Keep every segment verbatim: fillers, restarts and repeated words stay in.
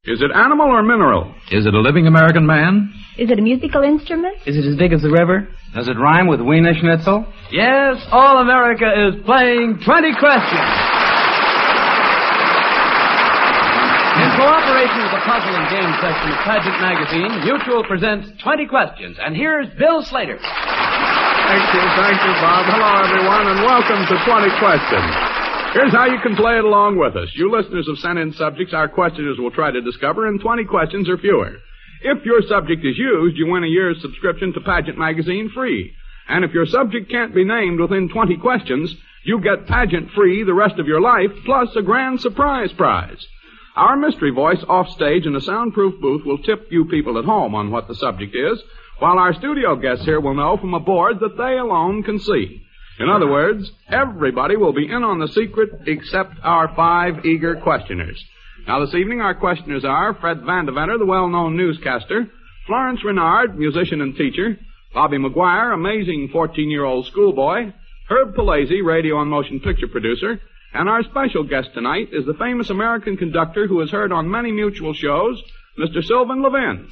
Is it animal or mineral? Is it a living American man? Is it a musical instrument? Is it as big as the river? Does it rhyme with Wiener Schnitzel? Yes, All America is playing twenty questions. In cooperation with the Puzzle and Game section of Pageant Magazine, Mutual presents twenty questions. And here's Bill Slater. Thank you, thank you, Bob. Hello, everyone, and welcome to twenty questions. Here's how you can play it along with us. You listeners have sent in subjects our questioners will try to discover in twenty questions or fewer. If your subject is used, you win a year's subscription to Pageant Magazine free. And if your subject can't be named within twenty questions, you get Pageant free the rest of your life, plus a grand surprise prize. Our mystery voice offstage in a soundproof booth will tip you people at home on what the subject is, while our studio guests here will know from a board that they alone can see. In other words, everybody will be in on the secret except our five eager questioners. Now, this evening, our questioners are Fred Vandeventer, the well-known newscaster, Florence Renard, musician and teacher, Bobby McGuire, amazing fourteen-year-old schoolboy, Herb Palazzi, radio and motion picture producer, and our special guest tonight is the famous American conductor who is heard on many Mutual shows, Mister Sylvan Levin.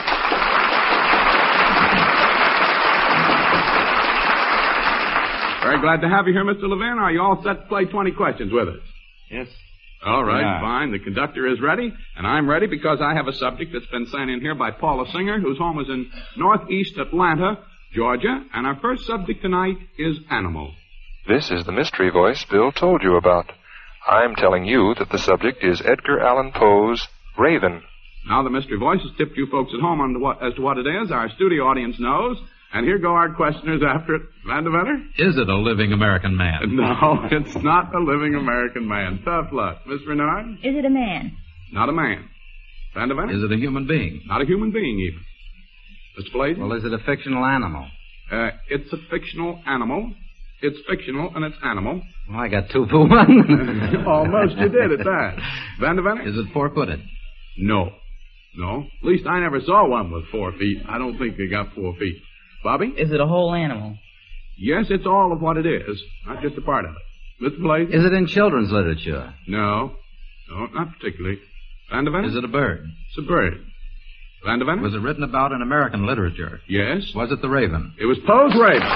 Very glad to have you here, Mister Levin. Are you all set to play twenty questions with us? Yes. All right, yeah. Fine. The conductor is ready, and I'm ready because I have a subject that's been sent in here by Paula Singer, whose home is in northeast Atlanta, Georgia, and our first subject tonight is animal. This is the mystery voice Bill told you about. I'm telling you that the subject is Edgar Allan Poe's Raven. Now the mystery voice has tipped you folks at home on to what, as to what it is. Our studio audience knows. And here go our questioners after it. Vandeventer? Is it a living American man? No, it's not a living American man. Tough luck. Miss Renard? Is it a man? Not a man. Vandeventer? Is it a human being? Not a human being, even. Mister Palazzi? Well, is it a fictional animal? Uh, it's a fictional animal. It's fictional, and it's animal. Well, I got two for one. Almost you did at that. Vandeventer? Is it four-footed? No. No. At least I never saw one with four feet. I don't think they got four feet. Bobby? Is it a whole animal? Yes, it's all of what it is, not just a part of it. Mister Palazzi? Is it in children's literature? No. No, not particularly. Vandeventer? Is it a bird? It's a bird. Vandeventer? Was it written about in American literature? Yes. Was it the raven? It was Poe's Raven.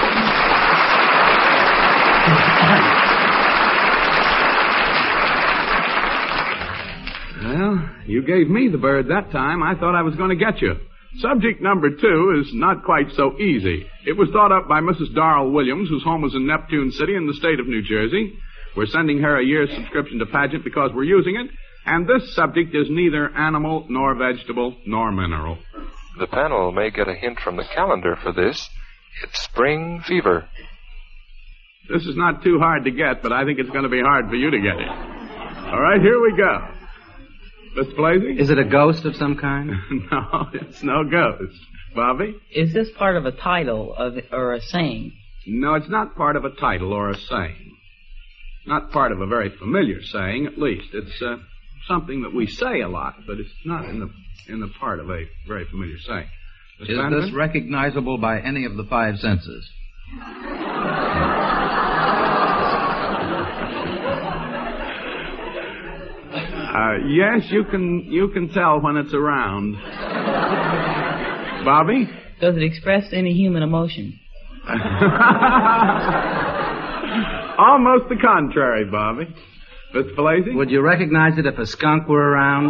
Well, you gave me the bird that time. I thought I was going to get you. Subject number two is not quite so easy. It was thought up by Missus Darrell Williams, whose home was in Neptune City in the state of New Jersey. We're sending her a year's subscription to Pageant because we're using it. And this subject is neither animal, nor vegetable, nor mineral. The panel may get a hint from the calendar for this. It's spring fever. This is not too hard to get, but I think it's going to be hard for you to get it. All right, here we go. Mister Palazzi? Is it a ghost of some kind? No, it's no ghost. Bobby? Is this part of a title of, or a saying? No, it's not part of a title or a saying. Not part of a very familiar saying, at least. It's uh, something that we say a lot, but it's not in the in the part of a very familiar saying. Mister Is Vandeventer? this recognizable by any of the five senses? Uh, yes, you can you can tell when it's around. Bobby? Does it express any human emotion? Almost the contrary, Bobby. Mister Palazzi? Would you recognize it if a skunk were around?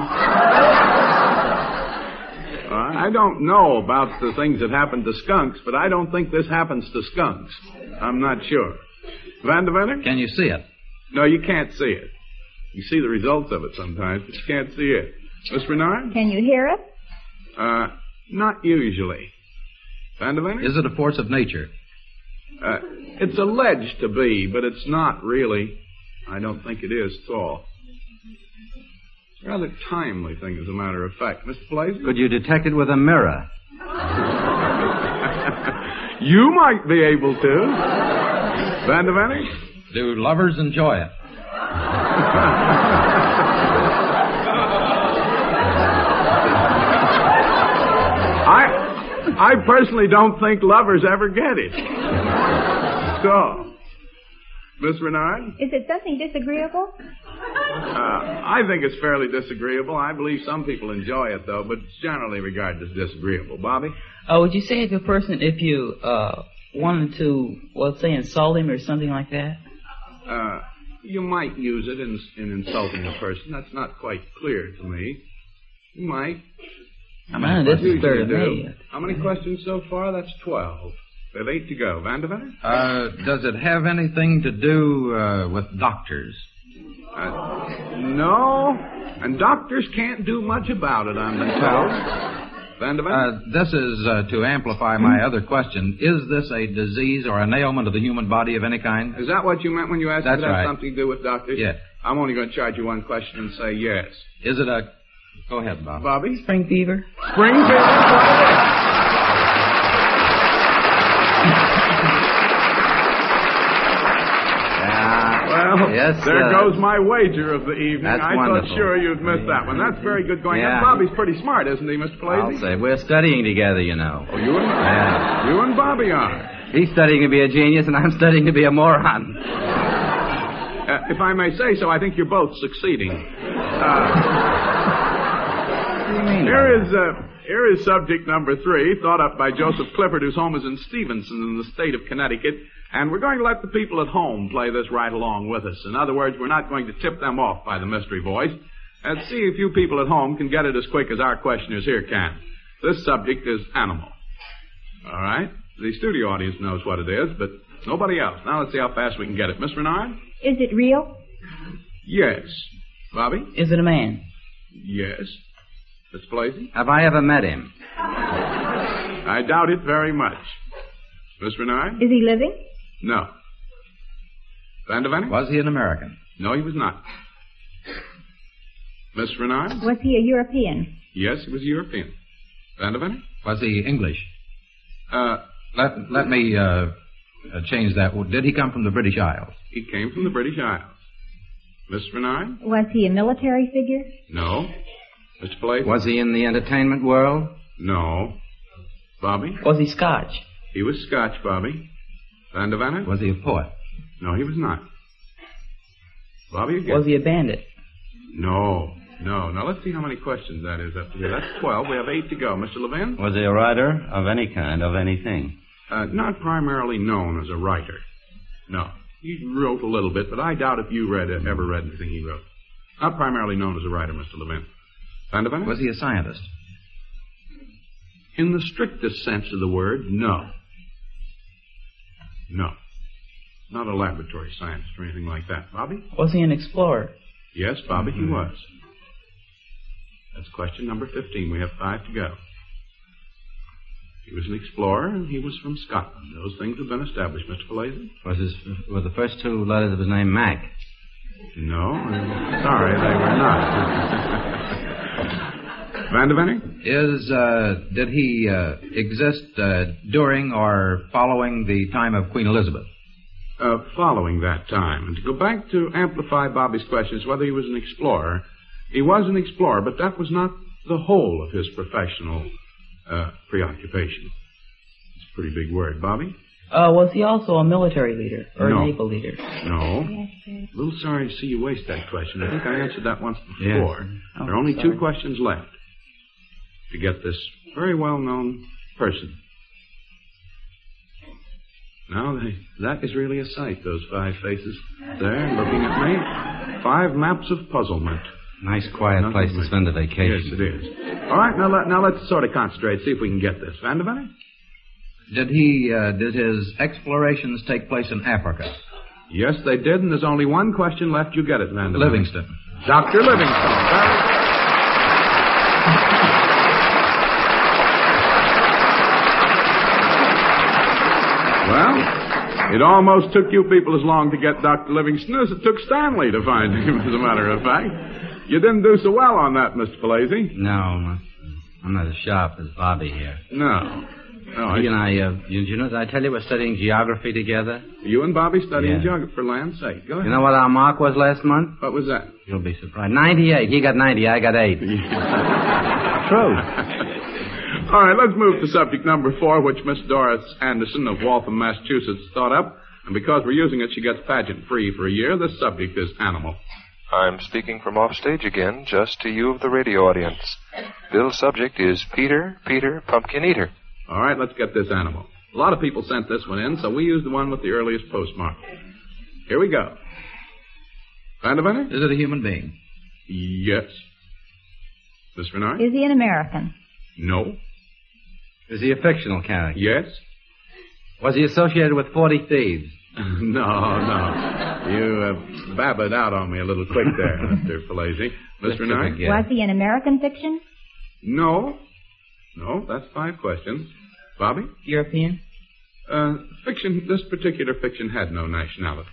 Uh, I don't know about the things that happen to skunks, but I don't think this happens to skunks. I'm not sure. Vandeventer? Can you see it? No, you can't see it. You see the results of it sometimes, but you can't see it. Miss Renard? Can you hear it? Uh, not usually. Vandeventer? Is it a force of nature? Uh, it's alleged to be, but it's not really. I don't think it is at all. It's a rather timely thing, as a matter of fact. Mister Palazzi? Could you detect it with a mirror? You might be able to. Vandeventer? Do lovers enjoy it? I I personally don't think lovers ever get it. So, Miss Renard? Is it something disagreeable? Uh, I think it's fairly disagreeable. I believe some people enjoy it, though, but it's generally regarded as disagreeable. Bobby? Uh, would you say it to a person if you uh, wanted to, well, say, insult him or something like that? Uh, you might use it in, in insulting a person. That's not quite clear to me. You might. How many this is clear to me. How many questions so far? That's twelve. We have eight to go. Vanderbilt? Uh, does it have anything to do uh, with doctors? Uh, no. And doctors can't do much about it, I'm told. Vanderbilt? Uh, this is uh, to amplify my other question. Is this a disease or an ailment of the human body of any kind? Is that what you meant when you asked That's if it has right. something to do with doctors? Yes. I'm only going to charge you one question and say yes. Is it a... Go ahead, Bob. Bobby? Spring fever? Spring fever? Well, Yes, there uh, goes my wager of the evening. That's I wonderful. thought sure you'd miss that one. That's very good going. Yeah. And Bobby's pretty smart, isn't he, Mister I'll Plazy? say. We're studying together, you know. Oh, you and Yeah. you and Bobby are. He's studying to be a genius, and I'm studying to be a moron. Uh, if I may say so, I think you're both succeeding. Uh, What do you mean? here is uh, here is subject number three, thought up by Joseph Clifford, whose home is in Stevenson in the state of Connecticut. And we're going to let the people at home play this right along with us. In other words, we're not going to tip them off by the mystery voice. And see if you people at home can get it as quick as our questioners here can. This subject is animal. All right? The studio audience knows what it is, but nobody else. Now let's see how fast we can get it. Miss Renard? Is it real? Yes. Bobby? Is it a man? Yes. Miss Blazy? Have I ever met him? I doubt it very much. Miss Renard? Is he living? No. Vandervanny? Was he an American? No, he was not. Miss Renard? Was he a European? Yes, he was European. Vandervanny? Was he English? Uh, Let, let me uh, uh, change that. Did he come from the British Isles? he came from the British Isles. Miss Renard? Was he a military figure? No. Mister Blake? Was he in the entertainment world? No. Bobby? Was he Scotch? He was Scotch, Bobby. Vandervanny? Was he a poet? No, he was not. Bobby again? Was he a bandit? No. No. Now, let's see how many questions that is up to here. That's twelve. We have eight to go. Mister Levin? Was he a writer of any kind, of anything? Uh, not primarily known as a writer. No. He wrote a little bit, but I doubt if you read uh, ever read anything he wrote. Not primarily known as a writer, Mister Levin. Vandervanny? Was he a scientist? In the strictest sense of the word, no. No. Not a laboratory scientist or anything like that. Bobby? Was he an explorer? Yes, Bobby, Mm-hmm. he was. That's question number fifteen. We have five to go. He was an explorer, and he was from Scotland. Those things have been established, Mister Falaise. Was his, were the first two letters of his name Mac? No, I'm sorry, they were not. Vandervanny? Is, uh, did he uh, exist uh, during or following the time of Queen Elizabeth? Uh, following that time. And to go back to amplify Bobby's questions, whether he was an explorer, he was an explorer, but that was not the whole of his professional uh, preoccupation. It's a pretty big word. Bobby? Uh, was he also a military leader or No. a naval leader? No. Yes, sir. A little sorry to see you waste that question. I think I answered that once before. Yes. Oh, there are only sorry. two questions left to get this very well-known person. Now, they, that is really a sight, those five faces there looking at me. Five maps of puzzlement. Nice, quiet Nothing place to much. spend a vacation. Yes, it is. All right, now, let, now let's sort of concentrate, see if we can get this. Vandervanny? Did he, uh, did his explorations take place in Africa? Yes, they did, and there's only one question left. You get it, Vandervanny. Livingston. Doctor Livingston. Very good. Well, it almost took you people as long to get Doctor Livingston as it took Stanley to find him, as a matter of fact. You didn't do so well on that, Mister Palazzi. No, I'm not as sharp as Bobby here. No. No, He and I, I, uh, you, you know, did I tell you we're studying geography together? you and Bobby studying Yeah. geography, for land's sake. Go ahead. You know what our mark was last month? What was that? You'll be surprised. ninety-eight. He got ninety, I got eight. True. All right, let's move to subject number four, which Miss Doris Anderson of Waltham, Massachusetts, thought up. And because we're using it, she gets pageant free for a year. This subject is animal. I'm speaking from off stage again, just to you of the radio audience. Bill's subject is Peter, Peter, Pumpkin Eater. All right, let's get this animal. A lot of people sent this one in, so we used the one with the earliest postmark. Here we go. Vanderbilt? Is it a human being? Yes. Miss Renard? Is he an American? No. Is he a fictional character? Yes. Was he associated with forty thieves? No, no. You uh, babbled out on me a little quick there, Mister Palazzi. Miss Renard? Was he an American fiction? No. No, that's five questions. Bobby? European? Uh, fiction, this particular fiction had no nationality.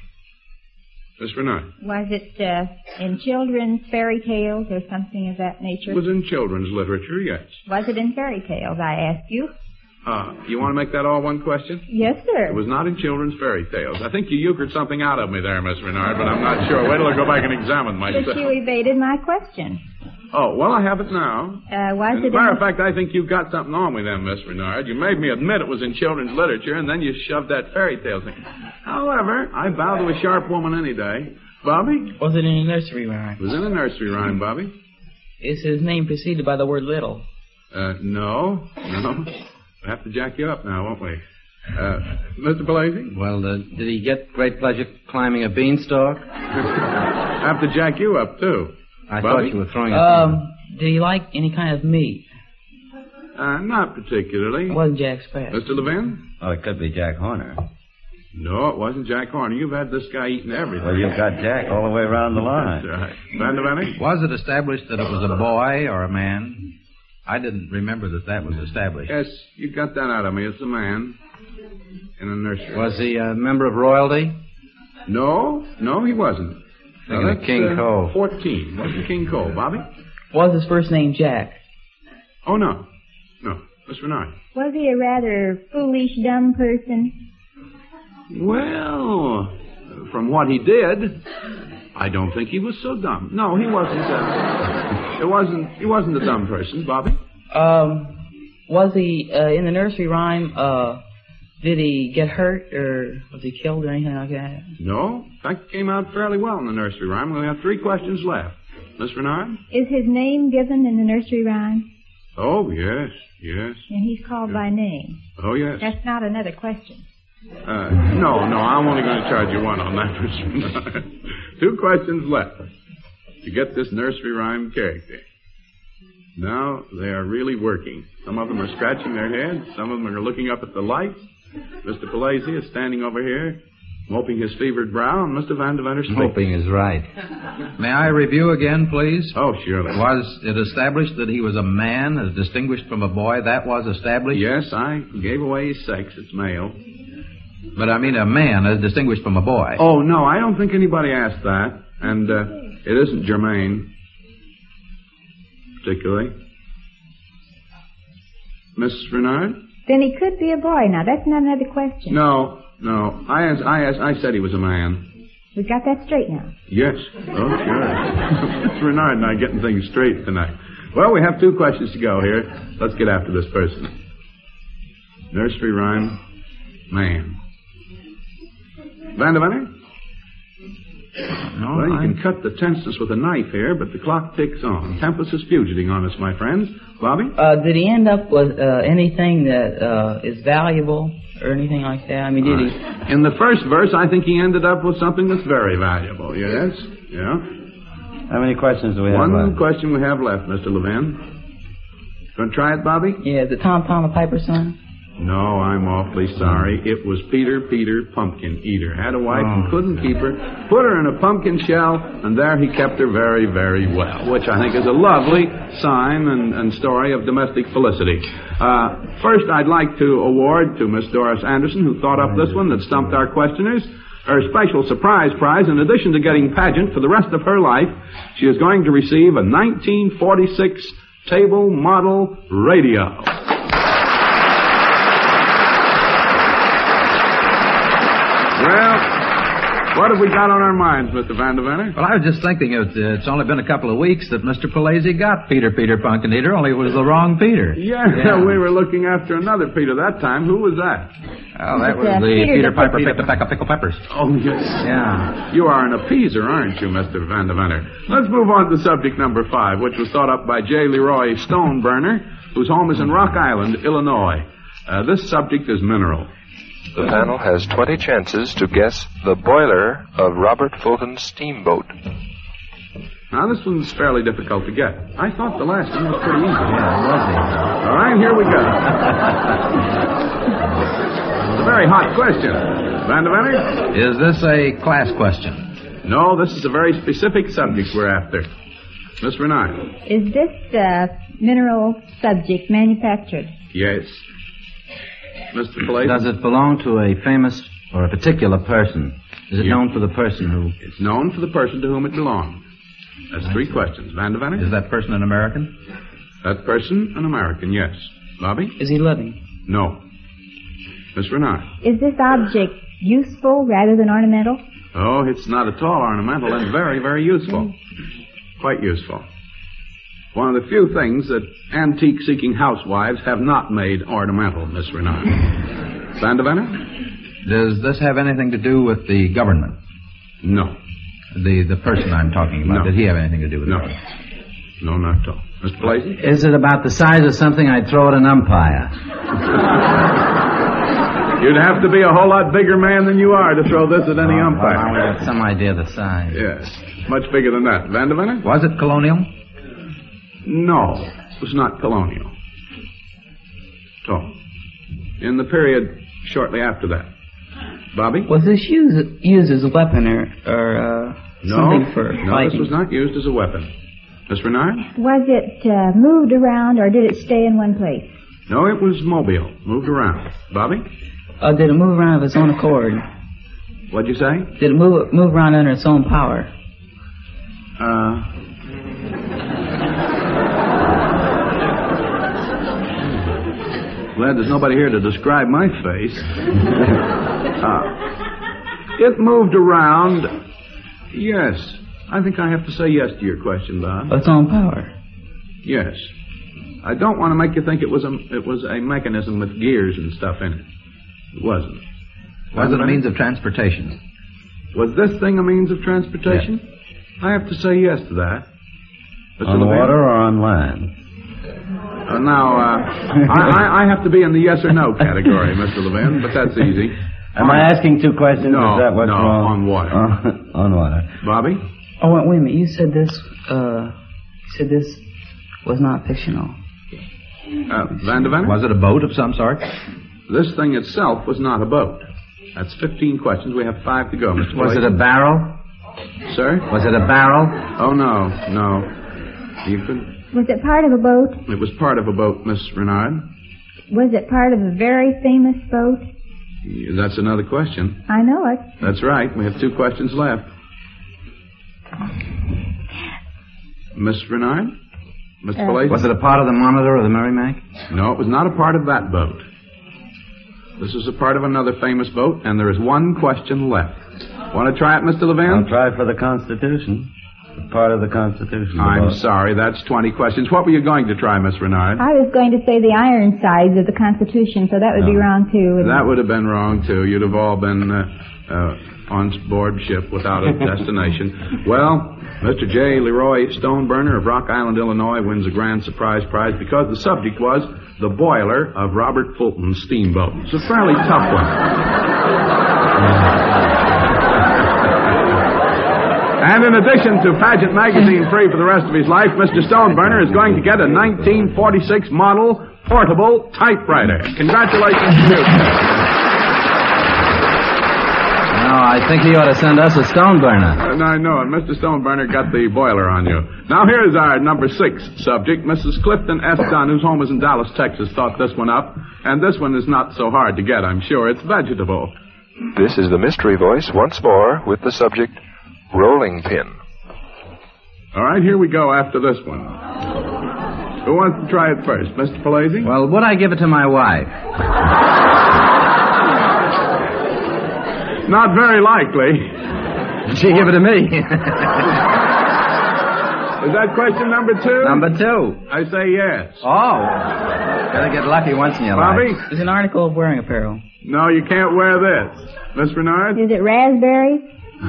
Miss Renard? Was it uh, in children's fairy tales or something of that nature? It was in children's literature, yes. Was it in fairy tales, I asked you? Uh, you want to make that all one question? Yes, sir. It was not in children's fairy tales. I think you euchred something out of me there, Miss Renard, but I'm not sure. Wait till I go back and examine myself. But you evaded my question. Oh, well, I have it now. Uh, was As it a matter in... of fact, I think you've got something on me then, Miss Renard. You made me admit it was in children's literature, and then you shoved that fairy tale thing. However, I bow to a sharp woman any day. Bobby? Was it in a nursery rhyme? It was in a nursery rhyme, Bobby. Is his name preceded by the word little? Uh, no, no. We'll have to jack you up now, won't we? Uh, Mister Palazzi? Well, uh, did he get great pleasure climbing a beanstalk? Have to jack you up, too. I Bobby? thought you were throwing a... Um, did he like any kind of meat? Uh, not particularly. It wasn't Jack Sprat. Mister Levin? Oh, it could be Jack Horner. No, it wasn't Jack Horner. You've had this guy eating everything. Well, you've got Jack all the way around the line. That's right. Vanderbilt? Was it established that it was a boy or a man? I didn't remember that that was established. Yes, you got that out of me. It's a man in a nursery. Was he a member of royalty? No, no, he wasn't. Thinking Now, of King uh, Cole. fourteen. Wasn't King Cole, Bobby? Was his first name Jack? Oh, no. No. Miss Renard. Was he a rather foolish, dumb person? Well, from what he did, I don't think he was so dumb. No, he wasn't. Uh, it wasn't. He wasn't a dumb person, Bobby. Um, was he uh, in the nursery rhyme? Uh, did he get hurt or was he killed or anything like that? No. In fact, it came out fairly well in the nursery rhyme. We have three questions left. Miss Renard? Is his name given in the nursery rhyme? Oh, yes, yes. And he's called by name. Oh, yes. That's not another question. Uh, no, no, I'm only going to charge you one on that, Miss Renard. Two questions left to get this nursery rhyme character. Now they are really working. Some of them are scratching their heads. Some of them are looking up at the lights. Mister Palazzi is standing over here, moping his fevered brow, and Mister Vandervanter speaks. Moping is right. May I review again, please? Oh, surely. Was it established that he was a man as distinguished from a boy? That was established? Yes, I gave away his sex. It's male. But I mean a man as distinguished from a boy. Oh, no, I don't think anybody asked that. And uh, it isn't germane, particularly. Miss Renard? Then he could be a boy. Now, that's not another question. No, no. I asked, I asked, I said he was a man. We got that straight now. Yes. Oh, sure. Miss Renard and I getting things straight tonight. Well, we have two questions to go here. Let's get after this person. Nursery rhyme, man. Vandervanter? No, Well, you I'm- can cut the tenseness with a knife here, but the clock ticks on. Tempest is fugiting on us, my friends. Bobby? Uh, did he end up with uh, anything that uh, is valuable or anything like that? I mean, did he? In the first verse, I think he ended up with something that's very valuable. Yes? Yeah? How many questions do we have One left? question we have left, Mister Levin. Going to try it, Bobby? Yeah, is it Tom Tom the Piper's son? No, I'm awfully sorry. It was Peter, Peter, Pumpkin Eater. Had a wife and couldn't keep her. Put her in a pumpkin shell, and there he kept her very, very well, which I think is a lovely sign and, and story of domestic felicity. Uh, first, I'd like to award to Miss Doris Anderson, who thought up this one that stumped our questioners, her special surprise prize. In addition to getting pageant for the rest of her life, she is going to receive a nineteen forty-six table model radio. Well, What have we got on our minds, Mister Vandervenner? Well, I was just thinking it, uh, it's only been a couple of weeks that Mister Palazzi got Peter, Peter Punkeneater, only it was the wrong Peter. Yeah, yeah, we were looking after another Peter that time. Who was that? Oh, that It's, was uh, the Peter Peter the Piper Piper. picked a peck of pickle peppers. Oh, yes. Yeah. You are an appeaser, aren't you, Mister Vandervenner? Let's move on to subject number five, which was thought up by J. Leroy Stoneburner, whose home is in Rock Island, Illinois. Uh, this subject is mineral. The panel has twenty chances to guess the boiler of Robert Fulton's steamboat. Now, this one's fairly difficult to get. I thought the last one was pretty easy. Yeah, was he? All right, here we go. It's a very hot question. Vandervenner? Is this a class question? No, this is a very specific subject we're after. Miss Renard? Is this uh, mineral subject manufactured? Yes. Mister Palazzi? Does it belong to a famous or a particular person? Is it Yeah. known for the person who... It's known for the person to whom it belongs. That's three questions. Vandervenner? Is that person an American? That person an American, yes. Bobby? Is he living? No. Miss Renard? Is this object useful rather than ornamental? Oh, it's not at all ornamental and very, very useful. Quite useful. One of the few things that antique-seeking housewives have not made ornamental, Miss Renard. Vandervenner? Does this have anything to do with the government? No. The the person I'm talking about. No. Did he have anything to do with No. it? No, not at all. Mister Palazzi? Is it about the size of something I'd throw at an umpire? You'd have to be a whole lot bigger man than you are to throw this at any Oh, umpire. well, I have some idea of the size. Yes. Much bigger than that. Vandervenner? Was it colonial? No. It was not colonial. At all. In the period shortly after that. Bobby? Was this used, used as a weapon or, or uh, No. something for no, fighting? this was not used as a weapon. Miss Renard? Was it uh, moved around or did it stay in one place? No, it was mobile. Moved around. Bobby? Uh, did it move around of its own accord? What'd you say? Did it move move around under its own power? Uh... Glad there's nobody here to describe my face. uh, it moved around. Yes. I think I have to say yes to your question, Bob. Of its own power. Yes. I don't want to make you think it was a it was a mechanism with gears and stuff in it. It wasn't. Was it a means of transportation? Was this thing a means of transportation? I have to say yes to that. Mister On Levine? water or on land? Uh, now, uh, I, I, I have to be in the yes or no category, Mister Levin, but that's easy. Am I asking two questions? No, Is that what's no, wrong? on water. Uh, on water. Bobby? Oh, wait, wait a minute. You said this, uh, you said this was not fictional. Uh, Vandervenner? Was it a boat of some sort? This thing itself was not a boat. That's fifteen questions. We have five to go, Mister Was it Blake. a barrel? Sir? Was it a barrel? Oh, no, no. You could... Was it part of a boat? It was part of a boat, Miss Renard. Was it part of a very famous boat? That's another question. I know it. That's right. We have two questions left. Miss Renard? Mister Uh, Palazzi? Was it a part of the Monitor or the Merrimack? No, it was not a part of that boat. This is a part of another famous boat, and there is one question left. Want to try it, Mister Levin? I'll try for the Constitution. Part of the Constitution. I'm about- sorry, that's twenty questions. What were you going to try, Miss Renard? I was going to say the iron sides of the Constitution, so that would be No. wrong too. wouldn't That it? would have been wrong, too. You'd have all been uh, uh, on board ship without a destination. Well, Mister J. Leroy Stoneburner of Rock Island, Illinois, wins a grand surprise prize because the subject was the boiler of Robert Fulton's steamboat. It's a fairly tough one. And in addition to Pageant Magazine free for the rest of his life, Mister Stoneburner is going to get a nineteen forty-six model portable typewriter. Congratulations to you. No, I think he ought to send us a stone burner. Uh, I know it. Mister Stoneburner got the boiler on you. Now here's our number six subject. Missus Clifton S. Dunn, whose home is in Dallas, Texas, thought this one up. And this one is not so hard to get, I'm sure. It's vegetable. This is the mystery voice once more with the subject rolling pin. All right, here we go after this one. Who wants to try it first? Mister Palazzi? Well, would I give it to my wife? Not very likely. She give it to me. Is that question number two? Number two. I say yes. Oh. Gotta get lucky once in your Bobby? life. There's an article of wearing apparel. No, you can't wear this. Miss Bernard? Is it raspberries?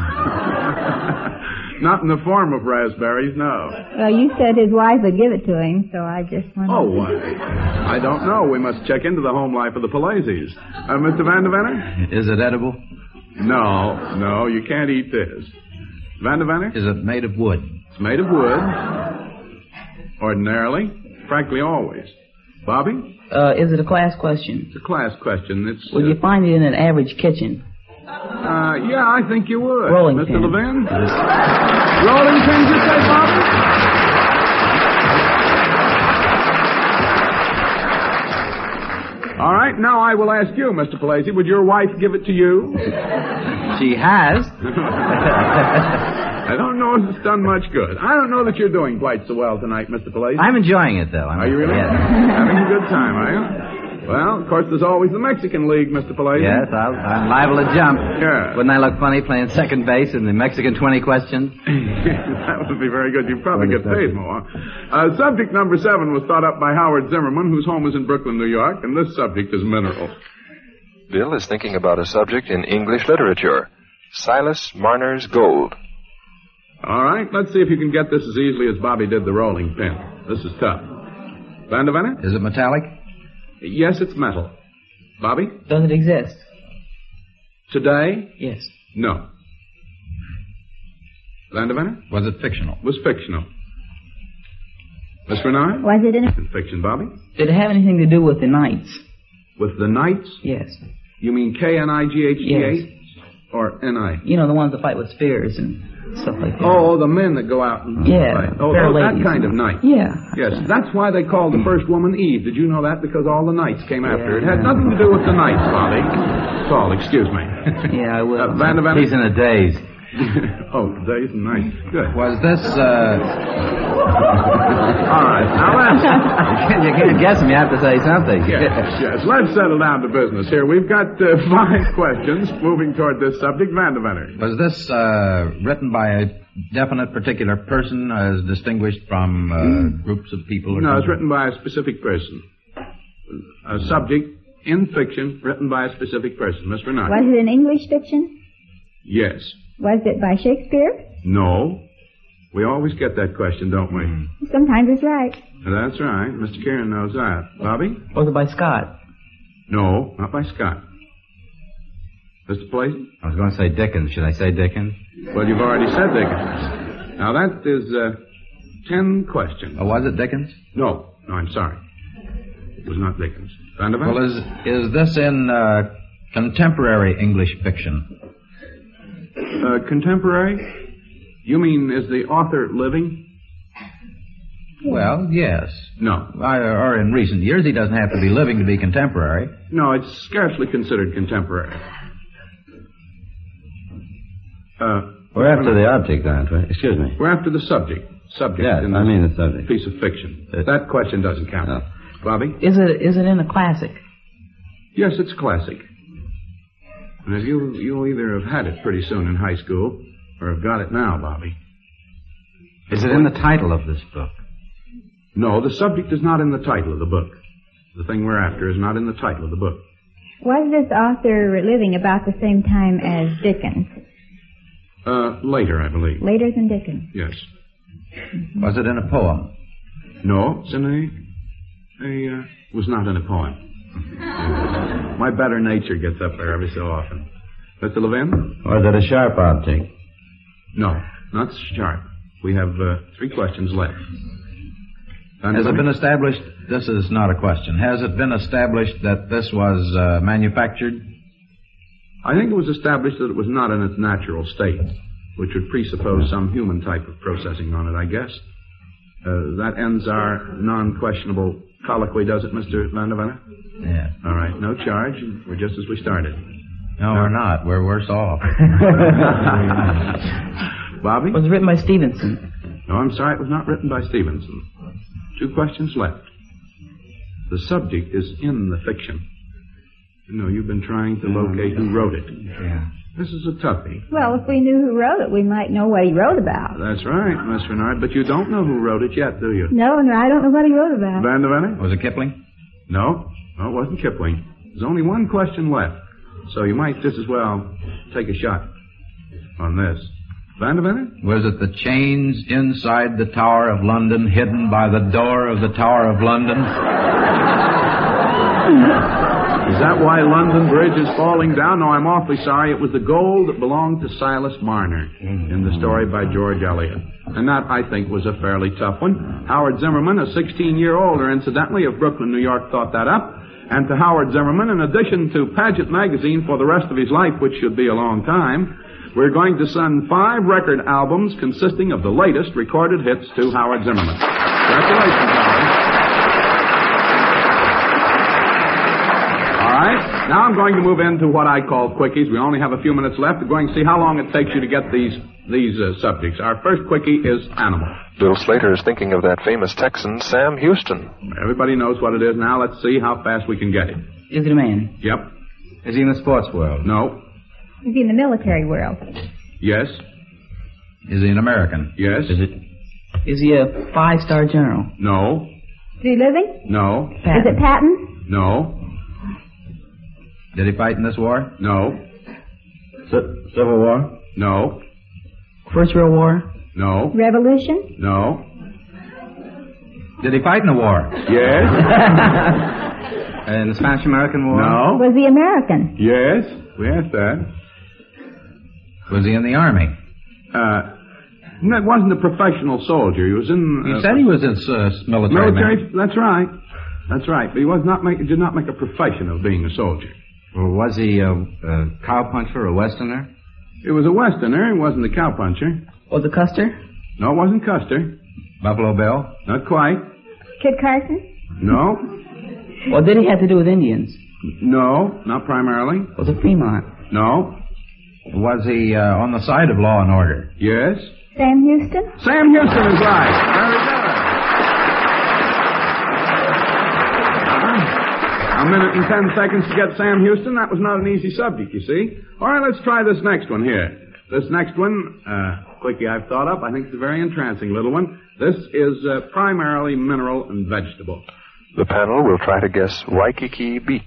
Not in the form of raspberries, no. Well, you said his wife would give it to him, so I just wanted Oh, to... I, I don't know. We must check into the home life of the Palazes. Uh, Mister Vandervenner? Is it edible? No, no, you can't eat this. Vandervenner? Is it made of wood? It's made of wood. Ordinarily. Frankly, always. Bobby? Uh, is it a class question? It's a class question. It's. Would you find it in an average kitchen? Uh, yeah, I think you would. Rolling Mister pin. Levin? Rolling pins, you say, Bobby? All right, now I will ask you, Mister Palazzi, would your wife give it to you? She has. I don't know if it's done much good. I don't know that you're doing quite so well tonight, Mister Palazzi. I'm enjoying it, though. I'm Are you really? Yes. Having a good time, are you? Well, of course, there's always the Mexican League, Mister Palazzi. Yes, I'll, I'm liable to jump. Yeah. Wouldn't I look funny playing second base in the Mexican twenty questions? That would be very good. You'd probably get twenty paid more. Uh, subject number seven was thought up by Howard Zimmerman, whose home is in Brooklyn, New York, and this subject is mineral. Bill is thinking about a subject in English literature. Silas Marner's Gold. All right, let's see if you can get this as easily as Bobby did the rolling pin. This is tough. Vandervenner? Is it metallic? Yes, it's metal. Bobby? Does it exist? Today? Yes. No. Vandervenner? Was it fictional? Was fictional. Miss Renard? Was it in a... Fiction, Bobby? Did it have anything to do with the Knights? With the Knights? Yes. You mean K N I G H T A? Yes. Or N I? You know, the ones that fight with spears and stuff like that. Oh, the men that go out and Yeah, fight. Oh, fair oh, that ladies. kind of knight. Yeah. Yes, that's why they called the first woman Eve. Did you know that? Because all the knights came after her. It had Yeah. nothing to do with the knights, Bobby. Saul, excuse me. Yeah, I will. Uh, Vandervenner? He's in a daze. Oh, days and nights. Good. Was this, uh... All right, now let's... You can't guess him. You have to say something. Yes, yes. Let's settle down to business here. We've got uh, five questions moving toward this subject. Vandervenner. Was this, uh, written by a definite particular person as distinguished from, uh, groups of people or No, it's something? written by a specific person. A subject in fiction written by a specific person. Miss Renard. Was it an English fiction? Yes. Was it by Shakespeare? No. We always get that question, don't we? Sometimes it's right. That's right. Mister Kieran knows that. Bobby? Was it by Scott? No, not by Scott. Mister Plazen? I was going to say Dickens. Should I say Dickens? Well, you've already said Dickens. Now, that is uh, ten questions. Oh, was it Dickens? No. No, I'm sorry. It was not Dickens. Vanderbilt? Well, is, is this in, uh, contemporary English fiction? Uh, contemporary? You mean, is the author living? Well, yes. No. I, or in recent years, he doesn't have to be living to be contemporary. No, it's scarcely considered contemporary. Uh, We're after the object, aren't we? Excuse me. we're after the subject. Subject Yes, in I this mean the subject. piece of fiction. Uh, that question doesn't count. No. Bobby? Is it is it in a classic? Yes, it's classic. And if you you'll either have had it pretty soon in high school or have got it now, Bobby. Is it in the title of this book? No, the subject is not in the title of the book. The thing we're after is not in the title of the book. Was this author living about the same time as Dickens? Uh, later, I believe. Later than Dickens? Yes. Was it in a poem? No, it's in a... a uh, was not in a poem. My better nature gets up there every so often. Mister Levin? Or is it a sharp object? No, not sharp. We have uh, three questions left. Has it been established, this is not a question, has it been established that this was uh, manufactured? I think it was established that it was not in its natural state, which would presuppose some human type of processing on it, I guess. Uh, that ends our non-questionable colloquy, does it, Mister Vandervenner? Yeah. All right, no charge. We're just as we started. No, we're not. We're worse off. Bobby? Was it written by Stevenson? No, I'm sorry, it was not written by Stevenson. Two questions left. The subject is in the fiction. No, you've been trying to locate who wrote it. Yeah. This is a toughie. Well, if we knew who wrote it, we might know what he wrote about. That's right, Miss Renard, but you don't know who wrote it yet, do you? No, no, I don't know what he wrote about. Van der Venne? Was it Kipling? No. No, it wasn't Kipling. There's only one question left, so you might just as well take a shot on this. Van der Venne? Was it the chains inside the Tower of London hidden by the door of the Tower of London? Is that why London Bridge is falling down? No, I'm awfully sorry. It was the gold that belonged to Silas Marner in the story by George Eliot. And that, I think, was a fairly tough one. Howard Zimmerman, a sixteen-year-older, incidentally, of Brooklyn, New York, thought that up. And to Howard Zimmerman, in addition to Paget magazine for the rest of his life, which should be a long time, we're going to send five record albums consisting of the latest recorded hits to Howard Zimmerman. Congratulations, Howard. All right. Now I'm going to move into what I call quickies. We only have a few minutes left. We're going to see how long it takes you to get these these uh, subjects. Our first quickie is animal. Bill Slater is thinking of that famous Texan, Sam Houston. Everybody knows what it is now. Let's see how fast we can get it. Is it a man? Yep. Is he in the sports world? No. Is he in the military world? Yes. Is he an American? Yes. Is it? Is he a five-star general? No. Is he living? No. Is it Patton? No. Did he fight in this war? No. C- Civil War? No. First World War? No. Revolution? No. Did he fight in the war? Yes. In the Spanish-American War? No. Was he American? Yes. We asked that. Was he in the Army? Uh, no, it wasn't a professional soldier. He was in... He uh, said he was in uh, military. Military, that's right. That's right. But he was not make, did not make a profession of being a soldier. Well, was he a, a cowpuncher, a Westerner? It was a Westerner. It wasn't a cowpuncher. Was it Custer? No, it wasn't Custer. Buffalo Bill? Not quite. Kit Carson? No. What did he have to do with Indians? No, not primarily. Was it Fremont? No. Was he uh, on the side of law and order? Yes. Sam Houston? Sam Houston is right. Very good. A minute and ten seconds to get Sam Houston. That was not an easy subject, you see. All right, let's try this next one here. This next one, uh, quickie I've thought up. I think it's a very entrancing little one. This is uh, primarily mineral and vegetable. The panel will try to guess Waikiki Beach.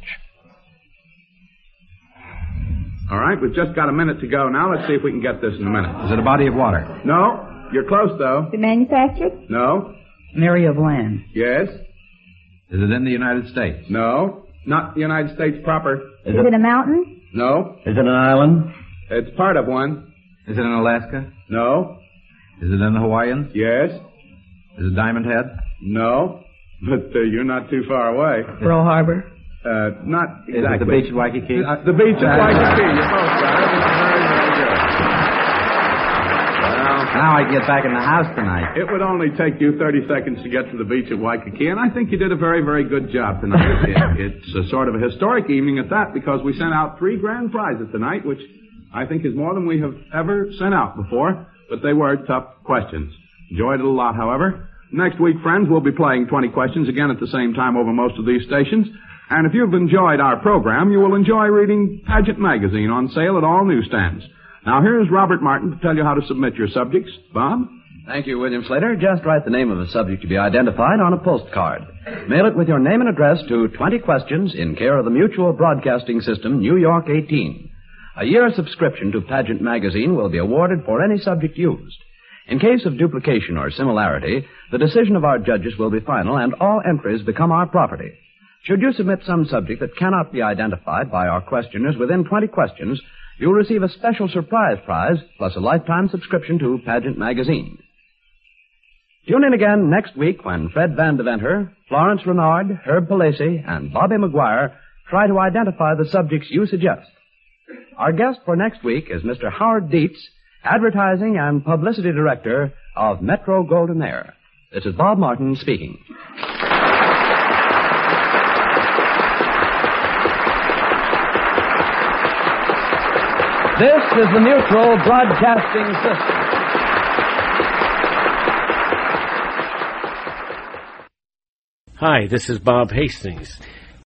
All right, we've just got a minute to go now. Let's see if we can get this in a minute. Is it a body of water? No. You're close, though. Is it manufactured? No. An area of land? Yes. Is it in the United States? No. Not the United States proper. Is, is it a mountain? No. Is it an island? It's part of one. Is it in Alaska? No. Is it in the Hawaiians? Yes. Is it Diamond Head? No. But uh, you're not too far away. Pearl Harbor? Uh, not exactly. Is it the beach at Waikiki? Uh, the beach at Waikiki. You both got it. It's very, very good. Well, now I can get back in the house tonight. It would only take you thirty seconds to get to the beach at Waikiki, and I think you did a very, very good job tonight. it, it's a sort of a historic evening at that, because we sent out three grand prizes tonight, which I think is more than we have ever sent out before, but they were tough questions. Enjoyed it a lot, however. Next week, friends, we'll be playing twenty questions again at the same time over most of these stations. And if you've enjoyed our program, you will enjoy reading Paget magazine on sale at all newsstands. Now, here's Robert Martin to tell you how to submit your subjects. Bob? Thank you, William Slater. Just write the name of the subject to be identified on a postcard. Mail it with your name and address to twenty Questions in care of the Mutual Broadcasting System, New York eighteen. A year subscription to Paget magazine will be awarded for any subject used. In case of duplication or similarity, the decision of our judges will be final and all entries become our property. Should you submit some subject that cannot be identified by our questioners within twenty questions, you'll receive a special surprise prize plus a lifetime subscription to Paget magazine. Tune in again next week when Fred Van Deventer, Florence Renard, Herb Palacey, and Bobby McGuire try to identify the subjects you suggest. Our guest for next week is Mister Howard Dietz, Advertising and Publicity Director of Metro Golden Air. This is Bob Martin speaking. This is the Mutual Broadcasting System. Hi, this is Bob Hastings.